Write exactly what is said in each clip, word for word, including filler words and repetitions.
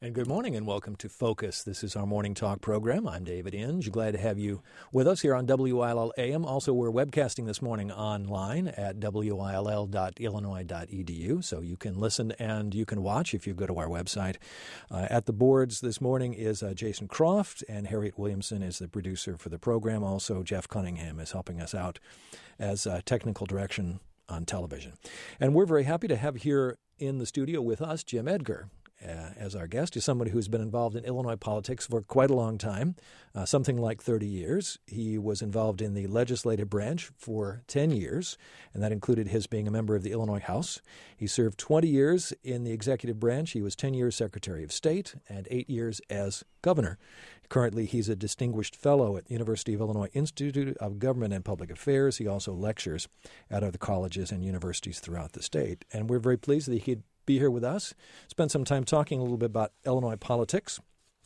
And good morning and welcome to Focus. This is our morning talk program. I'm David Inge. Glad to have you with us here on W I L L A M. Also, we're webcasting this morning online at W I L L dot illinois dot e d u, so you can listen and you can watch if you go to our website. Uh, at the boards this morning is uh, Jason Croft, and Harriet Williamson is the producer for the program. Also, Jeff Cunningham is helping us out as uh, technical direction on television. And we're very happy to have here in the studio with us Jim Edgar. Uh, as our guest, is somebody who's been involved in Illinois politics for quite a long time, uh, something like thirty years. He was involved in the legislative branch for ten years, and that included his being a member of the Illinois House. He served twenty years in the executive branch. He was ten years Secretary of State and eight years as governor. Currently, he's a distinguished fellow at the University of Illinois Institute of Government and Public Affairs. He also lectures at other colleges and universities throughout the state. And we're very pleased that he could be here with us, spend some time talking a little bit about Illinois politics.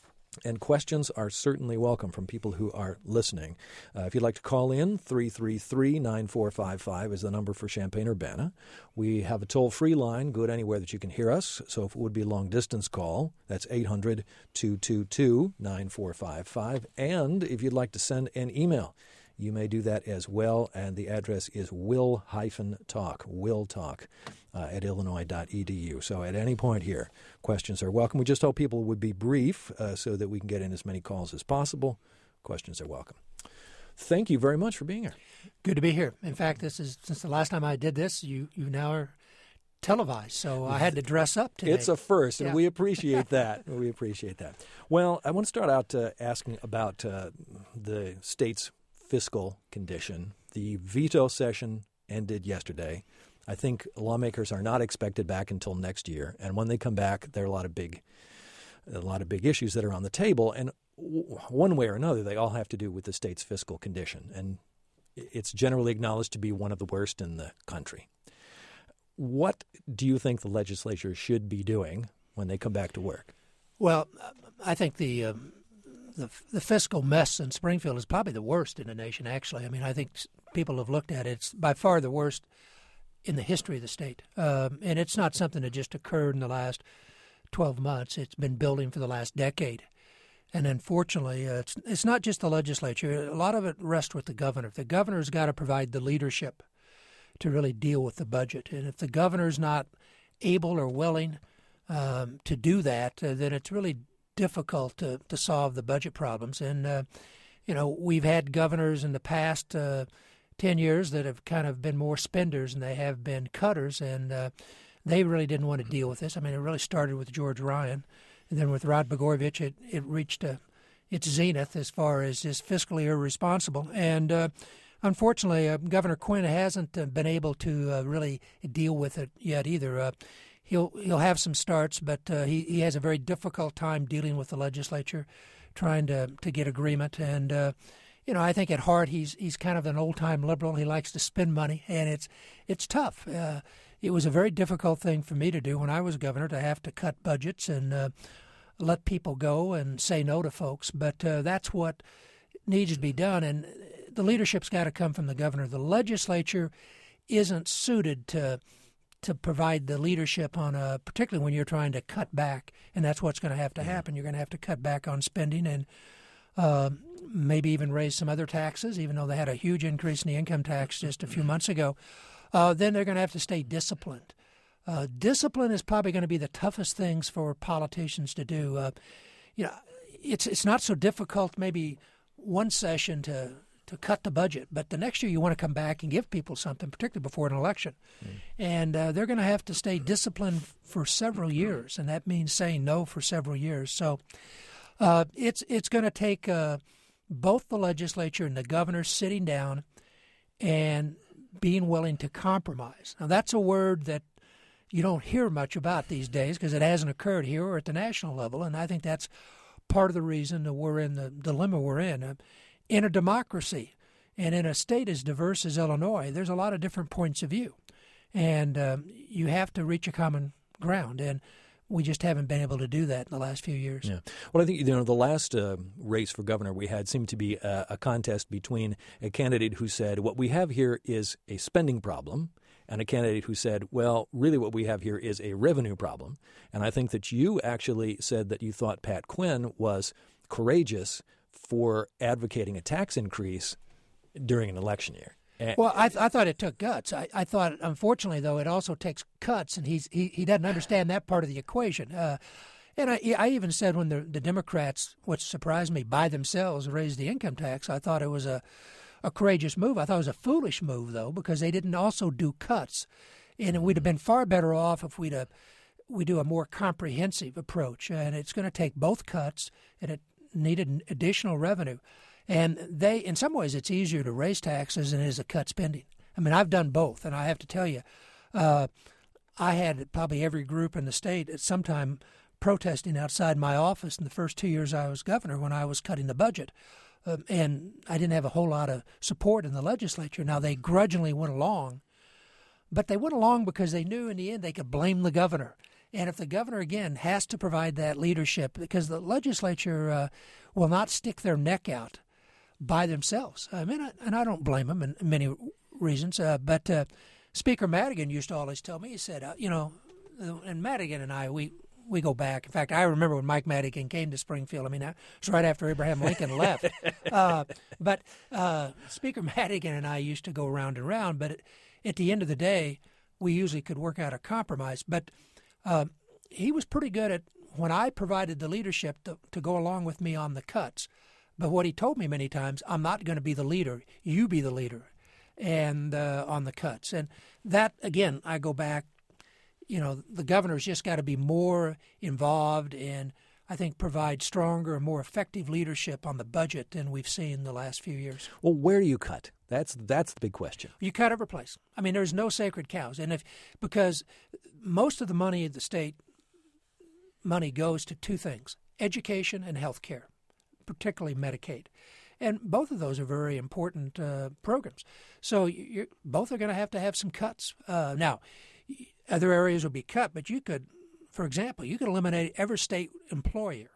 And questions are certainly welcome from people who are listening. Uh, if you'd like to call in, three three three, nine four five five is the number for Champaign-Urbana. We have a toll-free line, good anywhere that you can hear us. So if it would be a long-distance call, that's eight hundred, two two two, nine four five five. And if you'd like to send an email, you may do that as well, and the address is will-talk, will-talk uh, at illinois dot e d u. So at any point here, questions are welcome. We just hope people would be brief uh, so that we can get in as many calls as possible. Questions are welcome. Thank you very much for being here. Good to be here. In fact, this is since the last time I did this, you, you now are televised, so I had to dress up today. It's a first, and yeah. we appreciate that. We appreciate that. Well, I want to start out uh, asking about uh, the state's fiscal condition. The veto session ended yesterday. I think lawmakers are not expected back until next year, and when they come back, there are a lot of big, a lot of big issues that are on the table, and w- one way or another, they all have to do with the state's fiscal condition, and it's generally acknowledged to be one of the worst in the country. What do you think the legislature should be doing when they come back to work? Well, I think the um, The, the fiscal mess in Springfield is probably the worst in the nation, actually. I mean, I think people have looked at it. It's by far the worst in the history of the state. Um, and it's not something that just occurred in the last twelve months. It's been building for the last decade. And unfortunately, uh, it's, it's not just the legislature. A lot of it rests with the governor. The governor's got to provide the leadership to really deal with the budget. And if the governor's not able or willing um, to do that, uh, then it's really difficult to, to solve the budget problems. And, uh, you know, we've had governors in the past uh, ten years that have kind of been more spenders than they have been cutters, and uh, they really didn't want to deal with this. I mean, it really started with George Ryan, and then with Rod Blagojevich, it, it reached uh, its zenith as far as just fiscally irresponsible. And uh, unfortunately, uh, Governor Quinn hasn't uh, been able to uh, really deal with it yet either. Uh, He'll he'll have some starts, but uh, he, he has a very difficult time dealing with the legislature, trying to, to get agreement. And uh, you know, I think at heart he's he's kind of an old time liberal. He likes to spend money, and it's it's tough. Uh, it was a very difficult thing for me to do when I was governor, to have to cut budgets and uh, let people go and say no to folks. But uh, that's what needs to be done, and the leadership's got to come from the governor. The legislature isn't suited to. to provide the leadership on a, particularly when you're trying to cut back, and that's what's going to have to happen. You're going to have to cut back on spending and uh, maybe even raise some other taxes, even though they had a huge increase in the income tax just a few months ago. Uh, then they're going to have to stay disciplined. Uh, discipline is probably going to be the toughest things for politicians to do. Uh, you know, it's it's not so difficult maybe one session to to cut the budget, but the next year you want to come back and give people something, particularly before an election. Mm. And uh, they're going to have to stay disciplined for several years, and that means saying no for several years. So uh, it's it's going to take uh, both the legislature and the governor sitting down and being willing to compromise. Now, that's a word that you don't hear much about these days because it hasn't occurred here or at the national level, and I think that's part of the reason that we're in the dilemma we're in. Uh, In a democracy and in a state as diverse as Illinois, there's a lot of different points of view. And um, you have to reach a common ground. And we just haven't been able to do that in the last few years. Yeah. Well, I think, you know, the last uh, race for governor we had seemed to be a, a contest between a candidate who said, what we have here is a spending problem, and a candidate who said, well, really what we have here is a revenue problem. And I think that you actually said that you thought Pat Quinn was courageous for advocating a tax increase during an election year. And well, I, th- I thought it took guts. I, I thought, unfortunately, though, it also takes cuts, and he's he, he doesn't understand that part of the equation. Uh, and I, I even said when the, the Democrats, which surprised me, by themselves raised the income tax, I thought it was a, a courageous move. I thought it was a foolish move, though, because they didn't also do cuts. And we'd have been far better off if we'd have, we do a more comprehensive approach. And it's going to take both cuts, and it needed additional revenue. And they, in some ways, it's easier to raise taxes than it is to cut spending. I mean, I've done both, and I have to tell you, uh, I had probably every group in the state at some time protesting outside my office in the first two years I was governor when I was cutting the budget. Um, and I didn't have a whole lot of support in the legislature. Now, they grudgingly went along, but they went along because they knew in the end they could blame the governor. And if the governor, again, has to provide that leadership, because the legislature uh, will not stick their neck out by themselves. I mean, I, and I don't blame them in many reasons, uh, but uh, Speaker Madigan used to always tell me, he said, uh, you know, and Madigan and I, we, we go back. In fact, I remember when Mike Madigan came to Springfield. I mean, it was right after Abraham Lincoln left. Uh, but uh, Speaker Madigan and I used to go round and round, but at, at the end of the day, we usually could work out a compromise. But uh, he was pretty good at, when I provided the leadership to, to go along with me on the cuts. But what he told me many times, I'm not going to be the leader. You be the leader, and uh, on the cuts. And that, again, I go back, you know, the governor's just got to be more involved and, I think, provide stronger and more effective leadership on the budget than we've seen the last few years. Well, where do you cut? That's that's the big question. You cut every place. I mean, there's no sacred cows. And if because most of the money of the state money goes to two things, education and health care, particularly Medicaid. And both of those are very important uh, programs. So you're, both are going to have to have some cuts. Uh, now, other areas will be cut, but you could, for example, you could eliminate every state employer,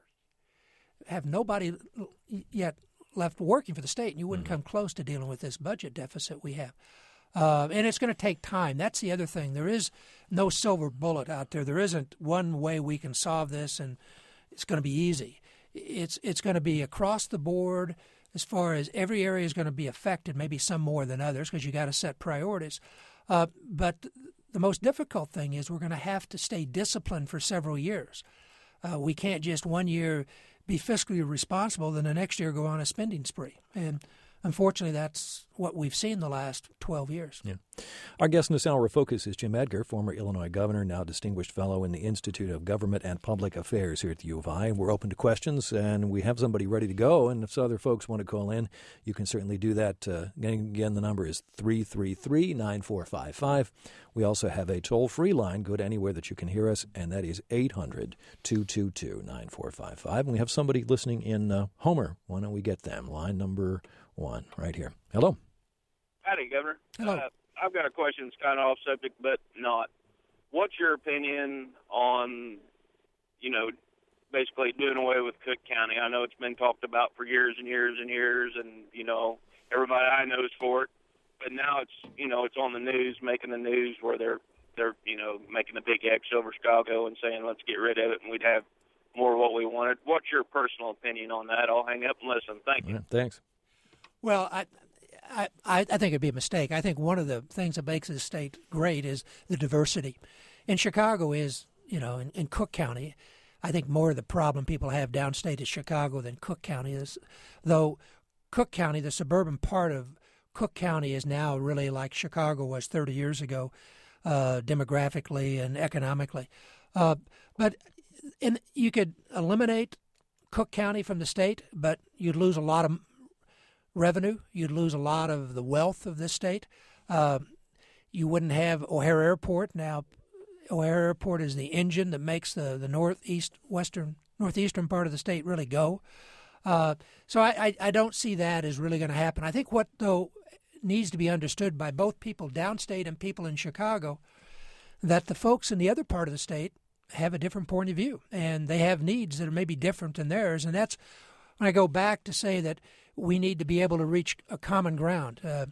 have nobody yet left working for the state, and you wouldn't mm-hmm. come close to dealing with this budget deficit we have. Uh, and it's going to take time. That's the other thing. There is no silver bullet out there. There isn't one way we can solve this, and it's going to be easy. It's it's going to be across the board as far as every area is going to be affected, maybe some more than others because you got to set priorities. Uh, but the most difficult thing is we're going to have to stay disciplined for several years. Uh, we can't just one year be fiscally responsible, then the next year go on a spending spree. And unfortunately, that's what we've seen the last twelve years. Yeah. Our guest in this hour of Focus is Jim Edgar, former Illinois governor, now distinguished fellow in the Institute of Government and Public Affairs here at the U of I. We're open to questions, and we have somebody ready to go. And if other folks want to call in, you can certainly do that. Uh, again, the number is three three three, nine four five five. We also have a toll-free line, good anywhere that you can hear us, and that is eight hundred, two two two, nine four five five. And we have somebody listening in uh, Homer. Why don't we get them? Line number one right here. Hello. Howdy, Governor. Hello. Uh, I've got a question that's kind of off subject, but not. What's your opinion on, you know, basically doing away with Cook County? I know it's been talked about for years and years and years, and, you know, everybody I know is for it. But now it's, you know, it's on the news, making the news where they're, they're, you know, making a big X over Chicago and saying, let's get rid of it, and we'd have more of what we wanted. What's your personal opinion on that? I'll hang up and listen. Thank you. Yeah, thanks. Well, I, I, I think it'd be a mistake. I think one of the things that makes this state great is the diversity. And Chicago is, you know, in, in Cook County, I think more of the problem people have downstate is Chicago than Cook County is. Though Cook County, the suburban part of Cook County is now really like Chicago was thirty years ago, uh, demographically and economically. Uh, but in, you could eliminate Cook County from the state, but you'd lose a lot of revenue. You'd lose a lot of the wealth of this state. Uh, you wouldn't have O'Hare Airport. Now, O'Hare Airport is the engine that makes the, the northeast western northeastern part of the state really go. Uh, so I, I, I don't see that as really going to happen. I think what, though, needs to be understood by both people downstate and people in Chicago, that the folks in the other part of the state have a different point of view, and they have needs that are maybe different than theirs. And that's when I go back to say that we need to be able to reach a common ground. Uh,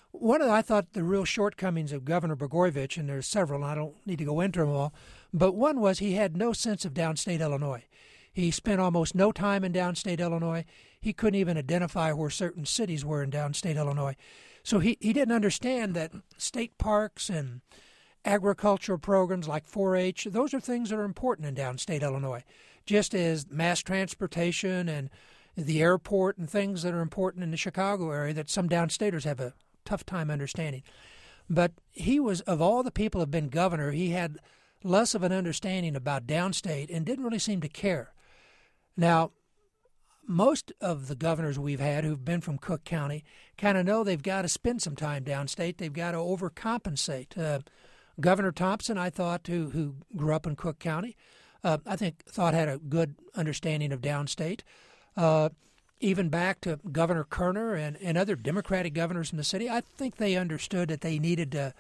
one of the, I thought the real shortcomings of Governor Blagojevich, and there's several, and I don't need to go into them all, but one was he had no sense of downstate Illinois. He spent almost no time in downstate Illinois. He couldn't even identify where certain cities were in downstate Illinois. So he, he didn't understand that state parks and agricultural programs like four H, those are things that are important in downstate Illinois, just as mass transportation and the airport and things that are important in the Chicago area that some downstaters have a tough time understanding. But he was, of all the people who have been governor, he had less of an understanding about downstate and didn't really seem to care. Now, most of the governors we've had who've been from Cook County kind of know they've got to spend some time downstate. They've got to overcompensate. Uh, Governor Thompson, I thought, who, who grew up in Cook County, uh, I think thought had a good understanding of downstate. Uh, even back to Governor Kerner and, and other Democratic governors in the city, I think they understood that they needed to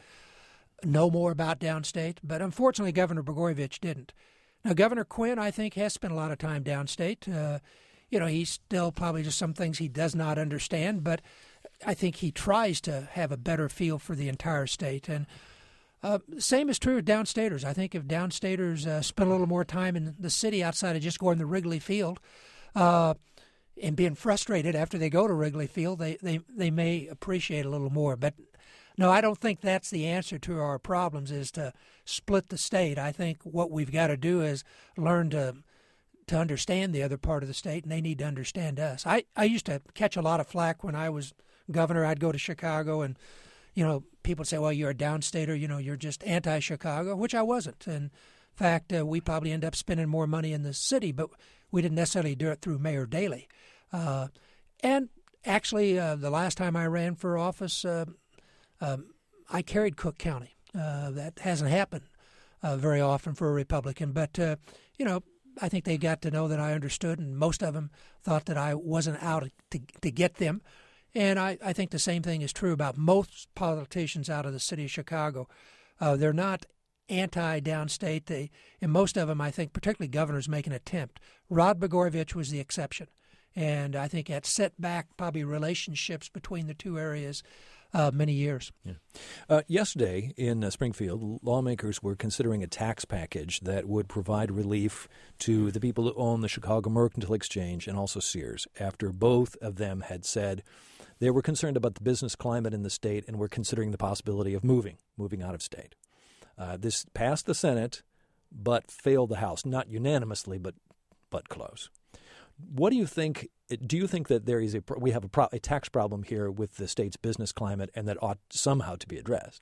know more about downstate. But unfortunately, Governor Blagojevich didn't. Now, Governor Quinn, I think, has spent a lot of time downstate. Uh, you know, he's still probably just some things he does not understand, but I think he tries to have a better feel for the entire state. And uh, same is true with downstaters. I think if downstaters uh, spend a little more time in the city outside of just going to Wrigley Field uh, and being frustrated after they go to Wrigley Field, they, they, they may appreciate a little more. But no, I don't think that's the answer to our problems, is to split the state. I think what we've got to do is learn to to understand the other part of the state, and they need to understand us. I, I used to catch a lot of flack when I was governor. I'd go to Chicago, and, you know, people would say, well, you're a downstater, you know, you're just anti-Chicago, which I wasn't. In fact, uh, we probably end up spending more money in the city, but we didn't necessarily do it through Mayor Daley. Uh, and actually, uh, the last time I ran for office, uh, um, I carried Cook County. Uh, that hasn't happened uh, very often for a Republican, but, uh, you know, I think they got to know that I understood, and most of them thought that I wasn't out to to get them. And I, I think the same thing is true about most politicians out of the city of Chicago. Uh, they're not anti-downstate. They, and most of them, I think, particularly governors, make an attempt. Rod Blagojevich was the exception. And I think that set back probably relationships between the two areas Uh, many years. Yeah. Uh, yesterday in uh, Springfield, lawmakers were considering a tax package that would provide relief to the people who own the Chicago Mercantile Exchange and also Sears, after both of them had said they were concerned about the business climate in the state and were considering the possibility of moving, moving out of state. Uh, this passed the Senate but failed the House, not unanimously, but but close. What do you think? Do you think that there is a we have a, pro, a tax problem here with the state's business climate, and that ought somehow to be addressed?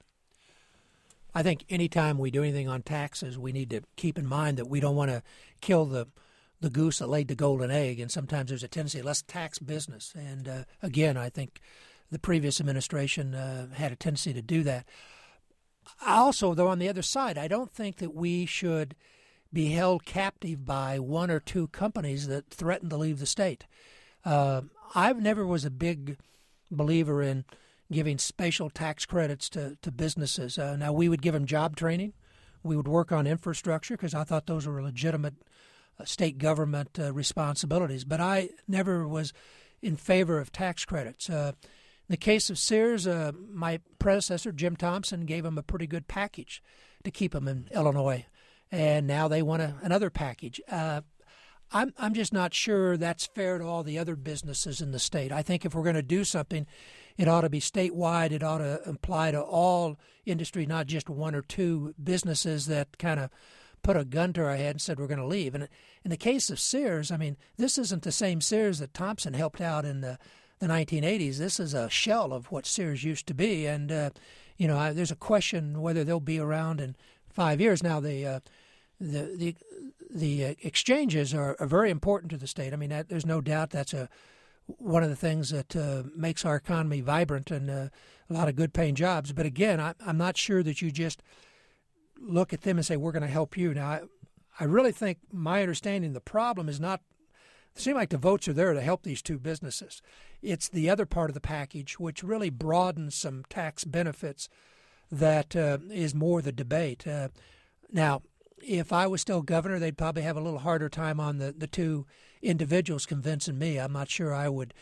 I think anytime we do anything on taxes, we need to keep in mind that we don't want to kill the the goose that laid the golden egg. And sometimes there's a tendency, let's tax business. And uh, again, I think the previous administration uh, had a tendency to do that. Also, though, on the other side, I don't think that we should be held captive by one or two companies that threaten to leave the state. Uh, I never was a big believer in giving special tax credits to, to businesses. Uh, now, we would give them job training. We would work on infrastructure because I thought those were legitimate uh, state government uh, responsibilities. But I never was in favor of tax credits. Uh, in the case of Sears, uh, my predecessor, Jim Thompson, gave them a pretty good package to keep them in Illinois. And now they want a, another package. Uh, I'm I'm just not sure that's fair to all the other businesses in the state. I think if we're going to do something, it ought to be statewide. It ought to apply to all industry, not just one or two businesses that kind of put a gun to our head and said we're going to leave. And in the case of Sears, I mean, this isn't the same Sears that Thompson helped out in the, the nineteen eighties. This is a shell of what Sears used to be. And, uh, you know, I, there's a question whether they'll be around in five years. Now, the uh, the the the uh, exchanges are, are very important to the state. I mean, that, there's no doubt that's a one of the things that uh, makes our economy vibrant and uh, a lot of good-paying jobs. But again, I, I'm not sure that you just look at them and say, we're going to help you. Now, I, I really think my understanding the problem is not – it seems like the votes are there to help these two businesses. It's the other part of the package, which really broadens some tax benefits that uh, is more the debate. Uh, now, if I was still governor, they'd probably have a little harder time on the, the two individuals convincing me. I'm not sure I would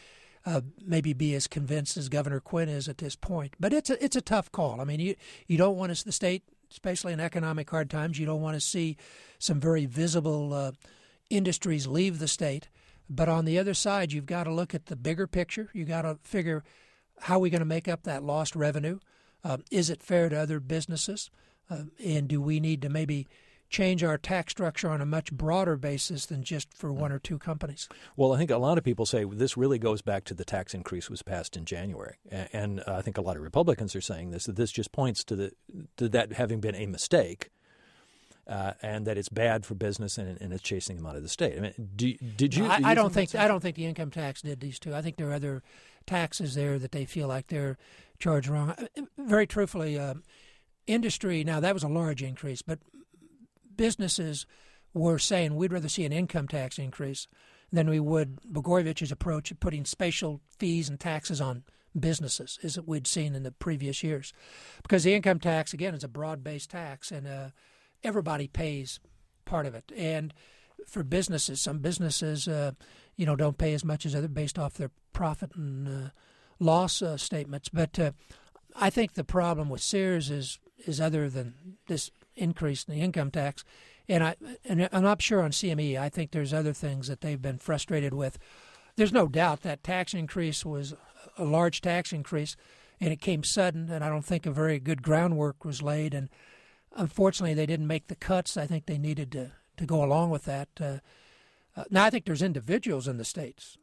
uh, maybe be as convinced as Governor Quinn is at this point. But it's a, it's a tough call. I mean, you, you don't want to, the state, especially in economic hard times, you don't want to see some very visible uh, industries leave the state. But on the other side, you've got to look at the bigger picture. You've got to figure how are we going to make up that lost revenue? Uh, is it fair to other businesses? Uh, and do we need to maybe change our tax structure on a much broader basis than just for one or two companies? Well, I think a lot of people say this really goes back to the tax increase was passed in January. And uh, I think a lot of Republicans are saying this, that this just points to, the, to that having been a mistake. Uh, and that it's bad for business and, and it's chasing them out of the state. I mean, do, did you? No, I, you I don't think think I don't think the income tax did these two. I think there are other taxes there that they feel like they're charged wrong. Very truthfully, uh, industry. Now that was a large increase, but businesses were saying we'd rather see an income tax increase than we would Blagojevich's approach of putting spatial fees and taxes on businesses, as we'd seen in the previous years, because the income tax again is a broad-based tax and. Uh, Everybody pays part of it, and for businesses, some businesses, uh, you know, don't pay as much as other based off their profit and uh, loss uh, statements. But uh, I think the problem with Sears is is other than this increase in the income tax, and I and I'm not sure on C M E. I think there's other things that they've been frustrated with. There's no doubt that tax increase was a large tax increase, and it came sudden, and I don't think a very good groundwork was laid. And unfortunately, they didn't make the cuts I think they needed to, to go along with that. Uh, uh, now, I think there's individuals in the states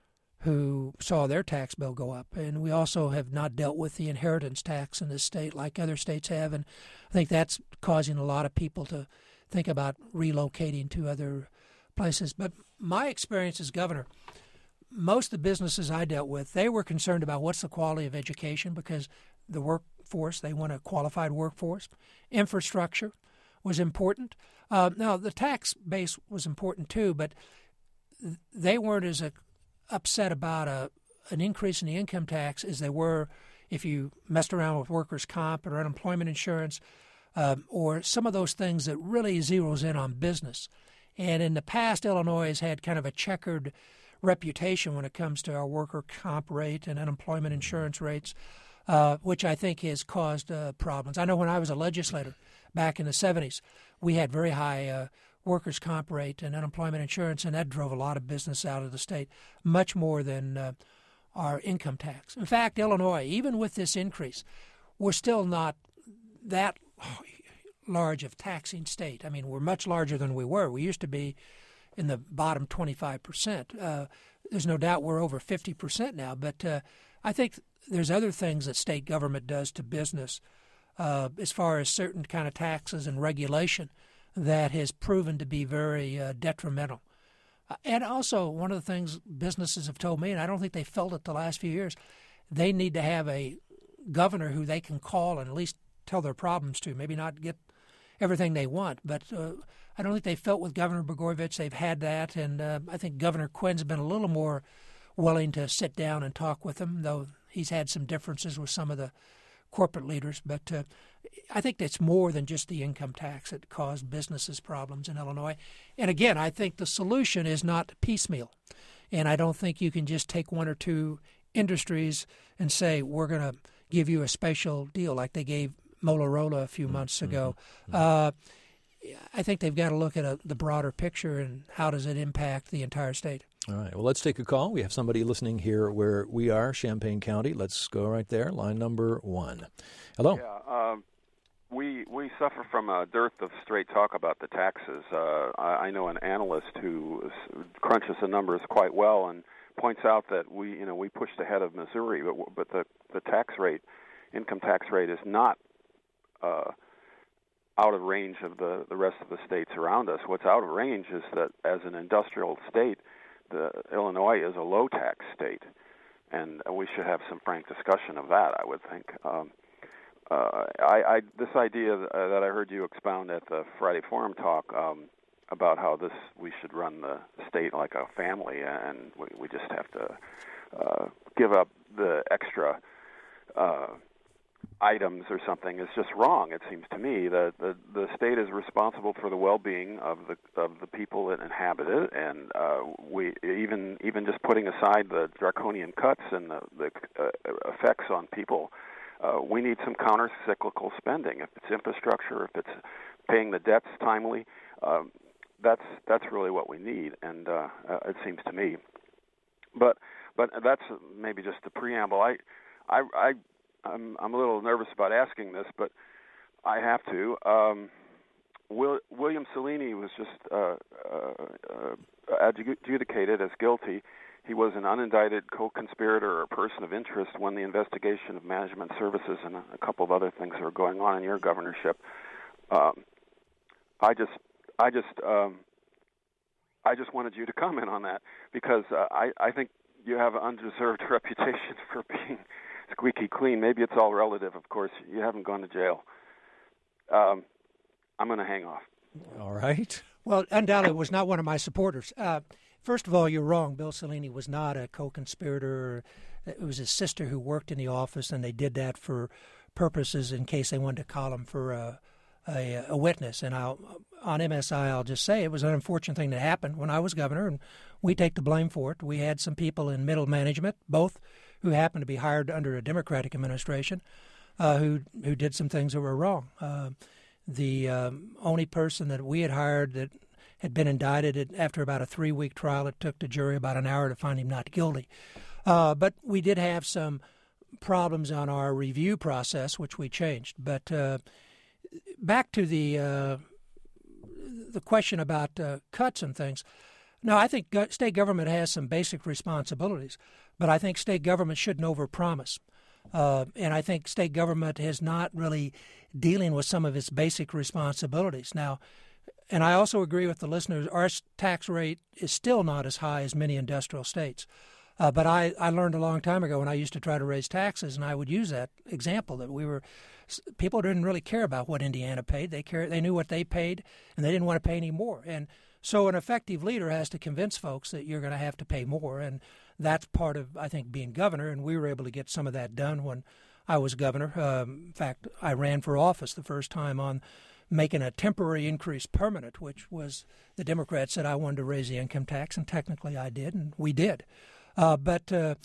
who saw their tax bill go up, and we also have not dealt with the inheritance tax in this state like other states have, and I think that's causing a lot of people to think about relocating to other places. But my experience as governor, most of the businesses I dealt with, they were concerned about what's the quality of education because the workforce, they want a qualified workforce. Infrastructure was important. Uh, now, the tax base was important too, but they weren't as a, upset about a, an increase in the income tax as they were if you messed around with workers' comp or unemployment insurance um, or some of those things that really zeroes in on business. And in the past, Illinois has had kind of a checkered reputation when it comes to our worker comp rate and unemployment insurance rates. Uh, which I think has caused uh, problems. I know when I was a legislator back in the seventies, we had very high uh, workers' comp rate and unemployment insurance, and that drove a lot of business out of the state, much more than uh, our income tax. In fact, Illinois, even with this increase, we're still not that large of taxing state. I mean, we're much larger than we were. We used to be in the bottom twenty-five percent. Uh, there's no doubt we're over fifty percent now, but uh, I think there's other things that state government does to business uh, as far as certain kind of taxes and regulation that has proven to be very uh, detrimental. Uh, and also, one of the things businesses have told me, and I don't think they felt it the last few years, they need to have a governor who they can call and at least tell their problems to, maybe not get everything they want. But uh, I don't think they felt with Governor Blagojevich they've had that, and uh, I think Governor Quinn's been a little more willing to sit down and talk with them, though he's had some differences with some of the corporate leaders. But uh, I think it's more than just the income tax that caused businesses problems in Illinois. And again, I think the solution is not piecemeal. And I don't think you can just take one or two industries and say, we're going to give you a special deal like they gave Motorola a few months ago. Mm-hmm. Uh, I think they've got to look at a, the broader picture and how does it impact the entire state. All right. Well, let's take a call. We have somebody listening here where we are, Champaign County. Let's go right there. Line number one. Hello. Yeah, um, we we suffer from a dearth of straight talk about the taxes. Uh, I, I know an analyst who crunches the numbers quite well and points out that we you know we pushed ahead of Missouri, but but the the tax rate, income tax rate, is not uh, out of range of the the rest of the states around us. What's out of range is that as an industrial state, the Illinois is a low-tax state, and we should have some frank discussion of that, I would think. Um, uh, I, I, this idea that I heard you expound at the Friday Forum talk um, about how this we should run the state like a family, and we, we just have to uh, give up the extra uh, items or something is just wrong. It seems to me that the the state is responsible for the well-being of the of the people that inhabit it, and uh, we even even just putting aside the draconian cuts and the, the uh, effects on people, uh, we need some counter-cyclical spending. If it's infrastructure, if it's paying the debts timely, uh, that's that's really what we need, and uh, uh, it seems to me. But but that's maybe just the preamble. I I. I I'm, I'm a little nervous about asking this, but I have to. Um, Will, William Cellini was just uh, uh, adjudicated as guilty. He was an unindicted co-conspirator or person of interest when the investigation of management services and a, a couple of other things that were going on in your governorship. Um, I just, I just, um, I just wanted you to comment on that because uh, I, I think you have an undeserved reputation for being squeaky clean. Maybe it's all relative, of course. You haven't gone to jail. Um, I'm going to hang off. All right. Well, undoubtedly was not one of my supporters. Uh, first of all, you're wrong. Bill Cellini was not a co-conspirator. It was his sister who worked in the office, and they did that for purposes in case they wanted to call him for a, a, a witness. And I'll, on M S I, I'll just say it was an unfortunate thing that happened when I was governor, and we take the blame for it. We had some people in middle management, both who happened to be hired under a Democratic administration, uh, who who did some things that were wrong. Uh, the um, only person that we had hired that had been indicted after about a three-week trial, it took the jury about an hour to find him not guilty. Uh, but we did have some problems on our review process, which we changed. But uh, back to the uh, the question about uh, cuts and things. No, I think go- state government has some basic responsibilities, but I think state government shouldn't overpromise. Uh, and I think state government is not really dealing with some of its basic responsibilities. Now, and I also agree with the listeners, our tax rate is still not as high as many industrial states. Uh, but I, I learned a long time ago when I used to try to raise taxes, and I would use that example that we were people didn't really care about what Indiana paid. They care, they knew what they paid, and they didn't want to pay any more. And so an effective leader has to convince folks that you're going to have to pay more, and that's part of, I think, being governor, and we were able to get some of that done when I was governor. Um, in fact, I ran for office the first time on making a temporary increase permanent, which was the Democrats said I wanted to raise the income tax, and technically I did, and we did. Uh, but uh,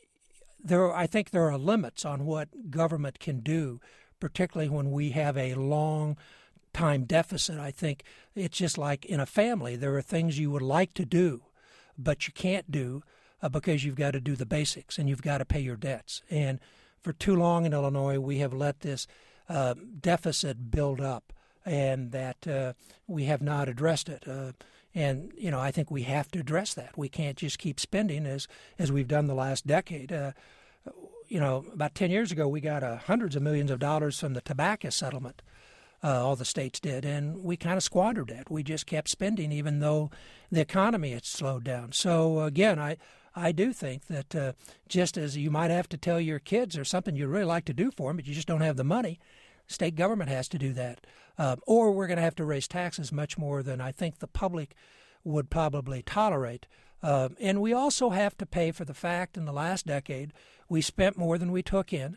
there, I think there are limits on what government can do, particularly when we have a long time deficit. I think it's just like in a family. There are things you would like to do, but you can't do uh, because you've got to do the basics and you've got to pay your debts. And for too long in Illinois, we have let this uh, deficit build up, and that uh, we have not addressed it. Uh, and, you know, I think we have to address that. We can't just keep spending as, as we've done the last decade. Uh, you know, about ten years ago, we got uh, hundreds of millions of dollars from the tobacco settlement. Uh, all the states did, and we kind of squandered it. We just kept spending even though the economy had slowed down. So, again, I I do think that uh, just as you might have to tell your kids or something you really like to do for them, but you just don't have the money, state government has to do that. Uh, or we're going to have to raise taxes much more than I think the public would probably tolerate. Uh, and we also have to pay for the fact in the last decade we spent more than we took in,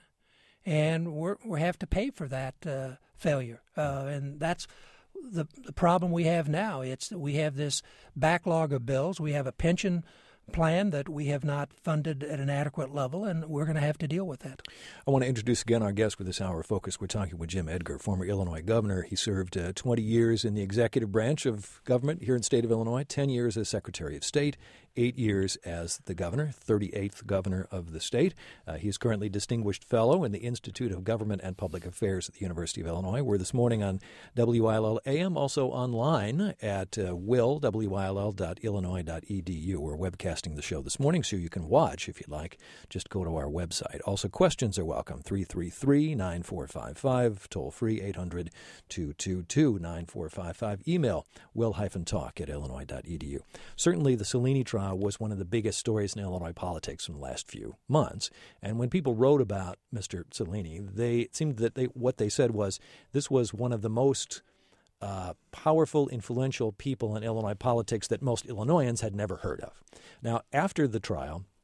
and we're, we have to pay for that uh, failure. Uh, and that's the, the problem we have now. It's that we have this backlog of bills. We have a pension plan that we have not funded at an adequate level, and we're going to have to deal with that. I want to introduce again our guest with this hour of focus. We're talking with Jim Edgar, former Illinois governor. He served uh, twenty years in the executive branch of government here in the state of Illinois, ten years as Secretary of State, eight years as the governor, thirty-eighth governor of the state. Uh, he is currently Distinguished Fellow in the Institute of Government and Public Affairs at the University of Illinois. We're this morning on W I L L A M, also online at uh, will, W I L L dot illinois dot e d u. We're webcasting the show this morning, so you can watch if you'd like. Just go to our website. Also, questions are welcome. three three three, nine four five five, toll free eight hundred, two two two, nine four five five. Email will-talk at illinois dot e d u. Certainly, the Cellini trial was one of the biggest stories in Illinois politics in the last few months. And when people wrote about Mister Cellini, they it seemed that they what they said was this was one of the most uh, powerful, influential people in Illinois politics that most Illinoisans had never heard of. Now, after the trial,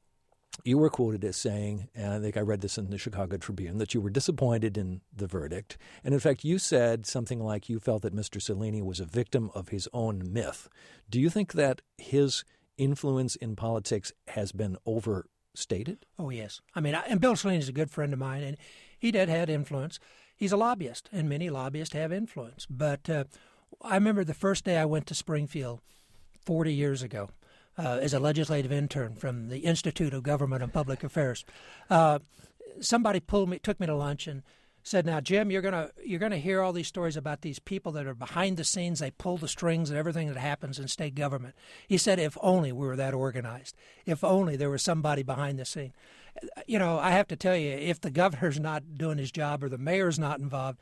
you were quoted as saying, and I think I read this in the Chicago Tribune, that you were disappointed in the verdict. And in fact, you said something like you felt that Mister Cellini was a victim of his own myth. Do you think that his influence in politics has been overstated? Oh, yes. I mean, I, and Bill Cellini is a good friend of mine, and he did have influence. He's a lobbyist, and many lobbyists have influence. But uh, I remember the first day I went to Springfield forty years ago. Uh, as a legislative intern from the Institute of Government and Public Affairs, uh, somebody pulled me, took me to lunch, and said, "Now, Jim, you're gonna you're gonna hear all these stories about these people that are behind the scenes. They pull the strings and everything that happens in state government." He said, "If only we were that organized. If only there was somebody behind the scene." You know, I have to tell you, if the governor's not doing his job or the mayor's not involved,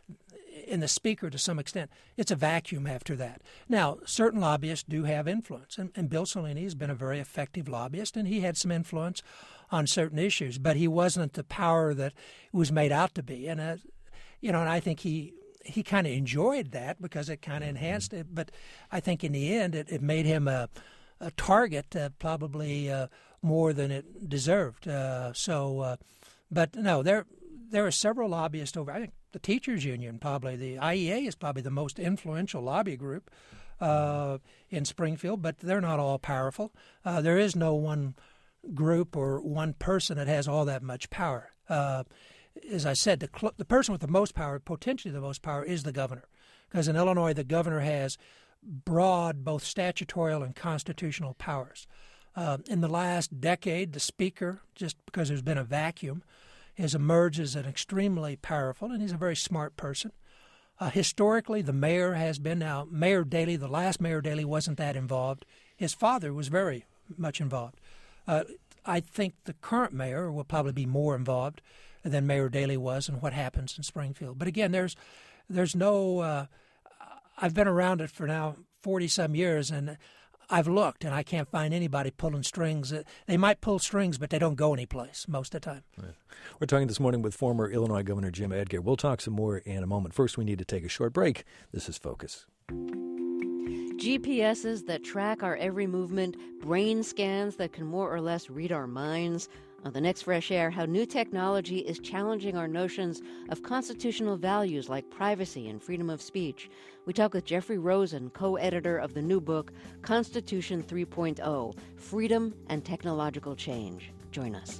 and the speaker to some extent, it's a vacuum after that. Now, certain lobbyists do have influence, and, and Bill Cellini has been a very effective lobbyist, and he had some influence on certain issues, but he wasn't the power that it was made out to be. And, uh, you know, and I think he he kind of enjoyed that because it kind of enhanced it, but I think in the end it, it made him a, a target uh, probably uh, more than it deserved. Uh, so, uh, but no, there there are several lobbyists over, I think, the teachers union, probably the I E A is probably the most influential lobby group uh, in Springfield, but they're not all powerful. Uh, there is no one group or one person that has all that much power. Uh, as I said, the, cl- the person with the most power, potentially the most power, is the governor, because in Illinois the governor has broad, both statutorial and constitutional powers. Uh, in the last decade, the speaker, just because there's been a vacuum, has emerged as an extremely powerful, and he's a very smart person. Uh, historically, the mayor has been now, Mayor Daley, the last Mayor Daley wasn't that involved. His father was very much involved. Uh, I think the current mayor will probably be more involved than Mayor Daley was in what happens in Springfield. But again, there's there's no, uh, I've been around it for now forty-some years, and I've looked, and I can't find anybody pulling strings. They might pull strings, but they don't go anyplace most of the time. Right. We're talking this morning with former Illinois Governor Jim Edgar. We'll talk some more in a moment. First, we need to take a short break. This is Focus. G P S's that track our every movement, brain scans that can more or less read our minds. On the next Fresh Air, how new technology is challenging our notions of constitutional values like privacy and freedom of speech. We talk with Jeffrey Rosen, co-editor of the new book, Constitution three point oh, Freedom and Technological Change. Join us.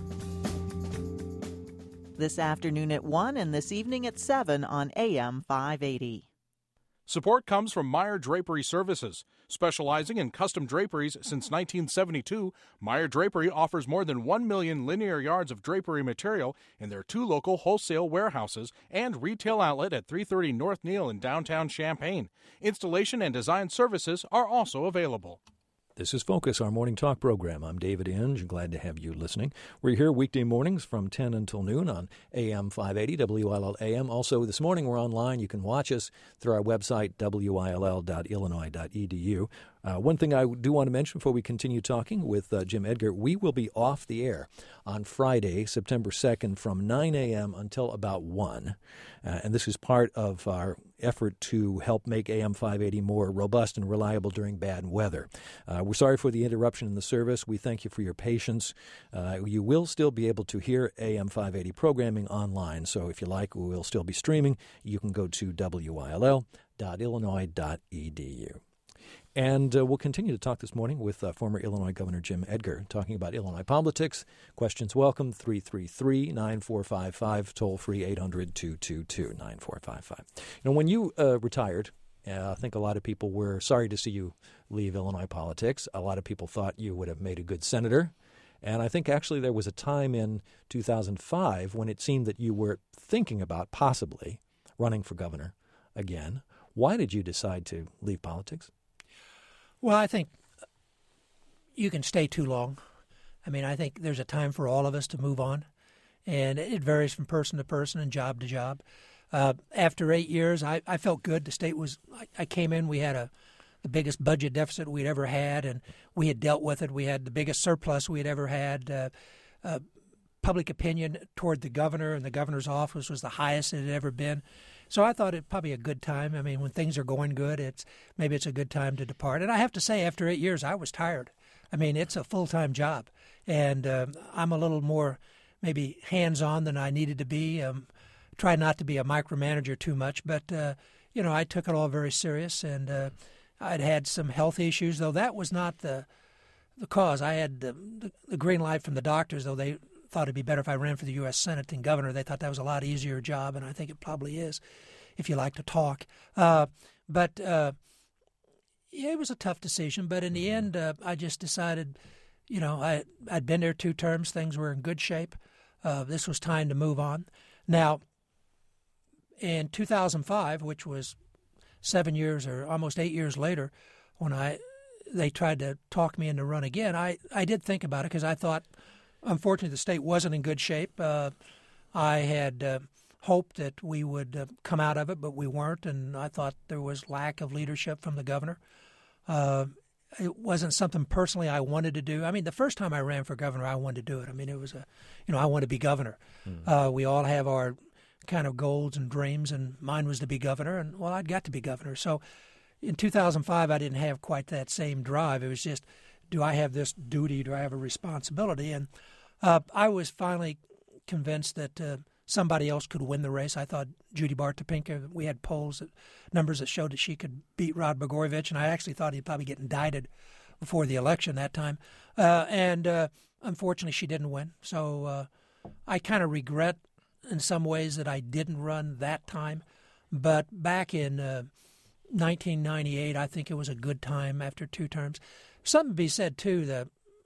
This afternoon at one and this evening at seven on A M five eighty. Support comes from Meyer Drapery Services. Specializing in custom draperies since nineteen seventy-two, Meyer Drapery offers more than one million linear yards of drapery material in their two local wholesale warehouses and retail outlet at three thirty North Neal in downtown Champaign. Installation and design services are also available. This is Focus, our morning talk program. I'm David Inge. Glad to have you listening. We're here weekday mornings from ten until noon on A M five eighty, W I L L A M. Also, this morning we're online. You can watch us through our website, W I L L dot illinois dot E D U. Uh, one thing I do want to mention before we continue talking with uh, Jim Edgar, we will be off the air on Friday, September second, from nine a.m. until about one. Uh, and this is part of our effort to help make A M five eighty more robust and reliable during bad weather. Uh, we're sorry for the interruption in the service. We thank you for your patience. Uh, you will still be able to hear A M five eighty programming online. So if you like, we will still be streaming. You can go to W I L L dot illinois dot E D U. And uh, we'll continue to talk this morning with uh, former Illinois Governor Jim Edgar, talking about Illinois politics. Questions welcome, three three three, nine four five five, toll-free eight hundred, two two two, nine four five five. You know, when you uh, retired, uh, I think a lot of people were sorry to see you leave Illinois politics. A lot of people thought you would have made a good senator. And I think actually there was a time in two thousand five when it seemed that you were thinking about possibly running for governor again. Why did you decide to leave politics? Well, I think you can stay too long. I mean, I think there's a time for all of us to move on, and it varies from person to person and job to job. Uh, after eight years, I, I felt good. The state was I, I came in, we had a the biggest budget deficit we'd ever had, and we had dealt with it. We had the biggest surplus we had ever had. Uh, uh, public opinion toward the governor and the governor's office was the highest it had ever been. So I thought it probably a good time. I mean, when things are going good, it's maybe it's a good time to depart. And I have to say, after eight years, I was tired. I mean, it's a full-time job, and uh, I'm a little more maybe hands-on than I needed to be. Um, try not to be a micromanager too much, but, uh, you know, I took it all very serious, and uh, I'd had some health issues, though that was not the the cause. I had the, the, the green light from the doctors, though they thought it'd be better if I ran for the U S Senate than governor. They thought that was a lot easier job, and I think it probably is if you like to talk. Uh, but uh, yeah, it was a tough decision. But in the end, uh, I just decided, you know, I, I'd been there two terms. Things were in good shape. Uh, this was time to move on. Now, in two thousand five, which was seven years or almost eight years later, when I they tried to talk me into run again, I, I did think about it because I thought, unfortunately, the state wasn't in good shape. Uh, I had uh, hoped that we would uh, come out of it, but we weren't, and I thought there was lack of leadership from the governor. Uh, it wasn't something personally I wanted to do. I mean, the first time I ran for governor, I wanted to do it. I mean, it was a, you know, I want to be governor. Mm. Uh, we all have our kind of goals and dreams, and mine was to be governor, and, well, I'd got to be governor. So in two thousand five, I didn't have quite that same drive. It was just, do I have this duty? Do I have a responsibility? And uh, I was finally convinced that uh, somebody else could win the race. I thought Judy Bart Topinka, we had polls, that, numbers that showed that she could beat Rod Blagojevich, and I actually thought he'd probably get indicted before the election that time. Uh, and uh, unfortunately, she didn't win. So uh, I kind of regret in some ways that I didn't run that time. But back in uh, nineteen ninety-eight, I think it was a good time after two terms. Something to be said, too, that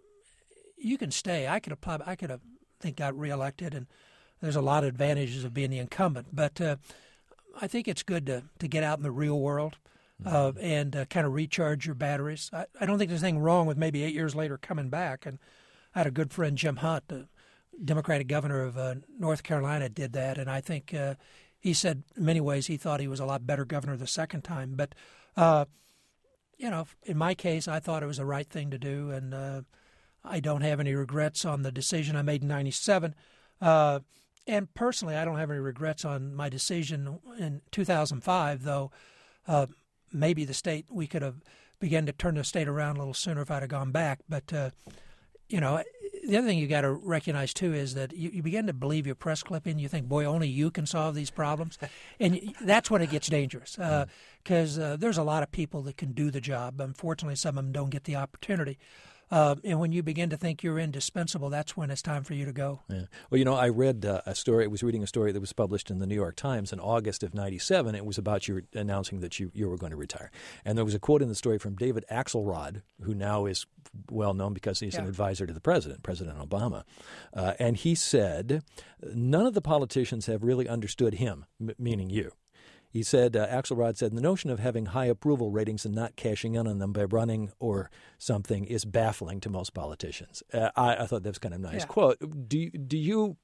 you can stay. I could apply. I could have, I think, got reelected, and there's a lot of advantages of being the incumbent. But uh, I think it's good to, to get out in the real world uh, mm-hmm. and uh, kind of recharge your batteries. I, I don't think there's anything wrong with maybe eight years later coming back. And I had a good friend, Jim Hunt, the Democratic governor of uh, North Carolina, did that, and I think uh, he said in many ways he thought he was a lot better governor the second time. But, uh, you know, in my case, I thought it was the right thing to do, and uh, I don't have any regrets on the decision I made in ninety-seven. Uh, and personally, I don't have any regrets on my decision in two thousand five, though uh, maybe the state, we could have begun to turn the state around a little sooner if I'd have gone back. But, uh, you know, the other thing you got to recognize, too, is that you, you begin to believe your press clipping. You think, boy, only you can solve these problems. And that's when it gets dangerous because uh, uh, there's a lot of people that can do the job. Unfortunately, some of them don't get the opportunity. Uh, and when you begin to think you're indispensable, that's when it's time for you to go. Yeah. Well, you know, I read uh, a story. I was reading a story that was published in the New York Times in August of ninety-seven. It was about you announcing that you, you were going to retire. And there was a quote in the story from David Axelrod, who now is well known because he's yeah. an advisor to the president, President Obama. Uh, and he said, none of the politicians have really understood him, m- meaning you. He said, uh, Axelrod said, the notion of having high approval ratings and not cashing in on them by running or something is baffling to most politicians. Uh, I, I thought that was kind of a nice yeah. quote. Do you, do you,